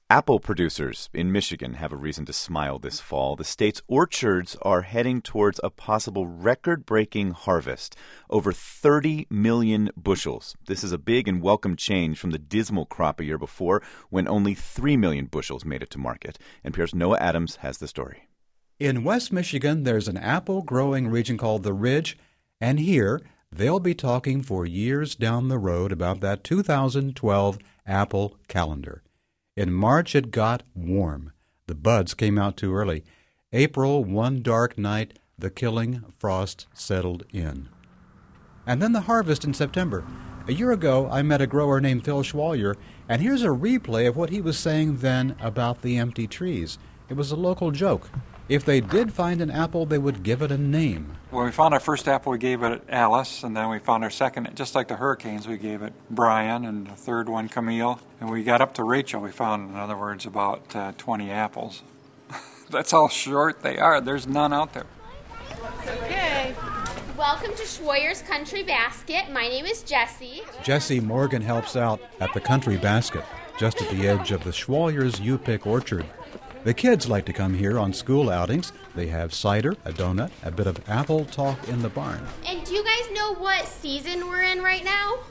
Apple producers in Michigan have a reason to smile this fall. The state's orchards are heading towards a possible record-breaking harvest, over 30 million bushels. This is a big and welcome change from the dismal crop a year before, when only 3 million bushels made it to market. NPR's Noah Adams has the story. In West Michigan, there's an apple-growing region called the Ridge, and here they'll be talking for years down the road about that 2012 apple calendar. In March, it got warm. The buds came out too early. April, one dark night, the killing frost settled in. And then the harvest in September. A year ago, I met a grower named Phil Schwalyer, and here's a replay of what he was saying then about the empty trees. It was a local joke. If they did find an apple, they would give it a name. When we found our first apple, we gave it Alice, and then we found our second, just like the hurricanes, we gave it Brian, and the third one Camille. And we got up to Rachel, we found, in other words, about 20 apples. That's how short they are. There's none out there. Okay. Welcome to Schwalyer's Country Basket. My name is Jessie. Jessie Morgan helps out at the Country Basket, just at the edge of the Schwalyer's U-Pick orchard. The kids like to come here on school outings. They have cider, a donut, a bit of apple talk in the barn. And do you guys know what season we're in right now?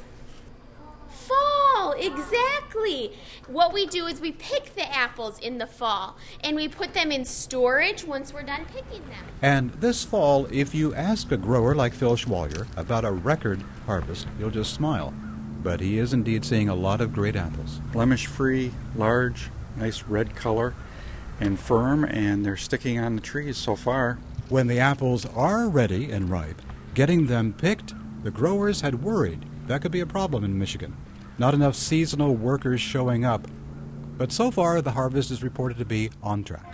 Fall, exactly. What we do is we pick the apples in the fall, and we put them in storage once we're done picking them. And this fall, if you ask a grower like Phil Schwalyer about a record harvest, he'll just smile. But he is indeed seeing a lot of great apples. Blemish-free, large, nice red color, and firm, and they're sticking on the trees so far. When the apples are ready and ripe, getting them picked, the growers had worried that could be a problem in Michigan. Not enough seasonal workers showing up. But so far, the harvest is reported to be on track.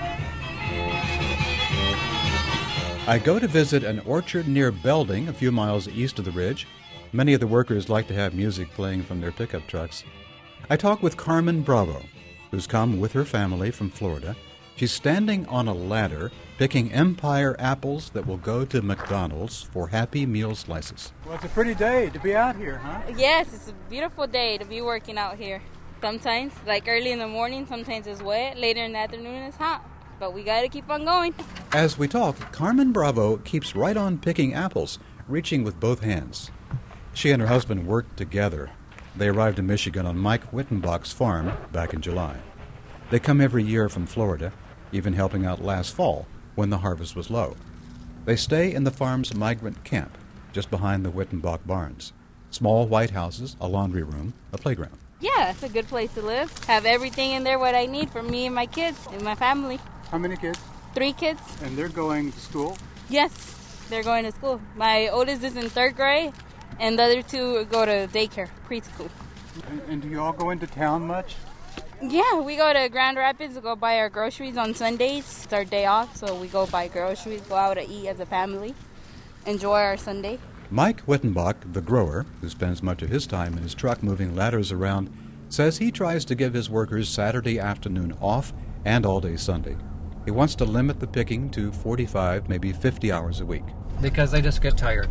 I go to visit an orchard near Belding, a few miles east of the Ridge. Many of the workers like to have music playing from their pickup trucks. I talk with Carmen Bravo, who's come with her family from Florida. She's standing on a ladder picking Empire apples that will go to McDonald's for Happy Meal slices. Well, it's a pretty day to be out here, huh? Yes, it's a beautiful day to be working out here. Sometimes, like early in the morning, sometimes it's wet. Later in the afternoon, it's hot. But we got to keep on going. As we talk, Carmen Bravo keeps right on picking apples, reaching with both hands. She and her husband worked together. They arrived in Michigan on Mike Wittenbach's farm back in July. They come every year from Florida, even helping out last fall when the harvest was low. They stay in the farm's migrant camp, just behind the Wittenbach barns. Small white houses, a laundry room, a playground. Yeah, it's a good place to live. Have everything in there what I need for me and my kids and my family. How many kids? 3 kids. And they're going to school? Yes, they're going to school. My oldest is in 3rd grade, and the other 2 go to daycare, preschool. And do you all go into town much? Yeah, we go to Grand Rapids to go buy our groceries on Sundays. It's our day off, so we go buy groceries, go out to eat as a family, enjoy our Sunday. Mike Wittenbach, the grower, who spends much of his time in his truck moving ladders around, says he tries to give his workers Saturday afternoon off and all-day Sunday. He wants to limit the picking to 45, maybe 50 hours a week. Because they just get tired.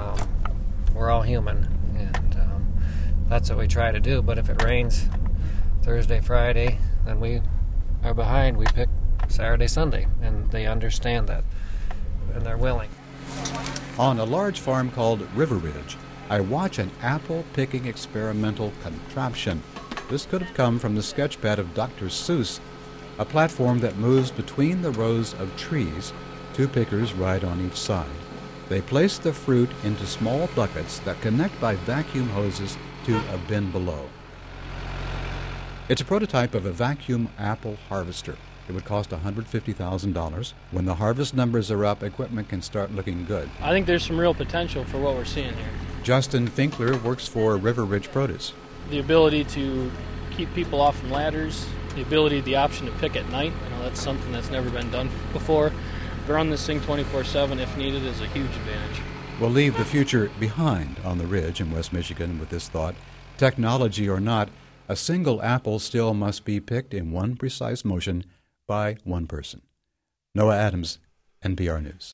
We're all human, and that's what we try to do. But if it rains Thursday, Friday, then we are behind. We pick Saturday, Sunday, and they understand that, and they're willing. On a large farm called River Ridge, I watch an apple-picking experimental contraption. This could have come from the sketchpad of Dr. Seuss, a platform that moves between the rows of trees. 2 pickers ride on each side. They place the fruit into small buckets that connect by vacuum hoses to a bin below. It's a prototype of a vacuum apple harvester. It would cost $150,000. When the harvest numbers are up, equipment can start looking good. I think there's some real potential for what we're seeing here. Justin Finkler works for River Ridge Produce. The ability to keep people off from ladders, the option to pick at night, that's something that's never been done before. Run this thing 24/7 if needed is a huge advantage. We'll leave the future behind on the Ridge in West Michigan with this thought. Technology or not, a single apple still must be picked in one precise motion by one person. Noah Adams, NPR News.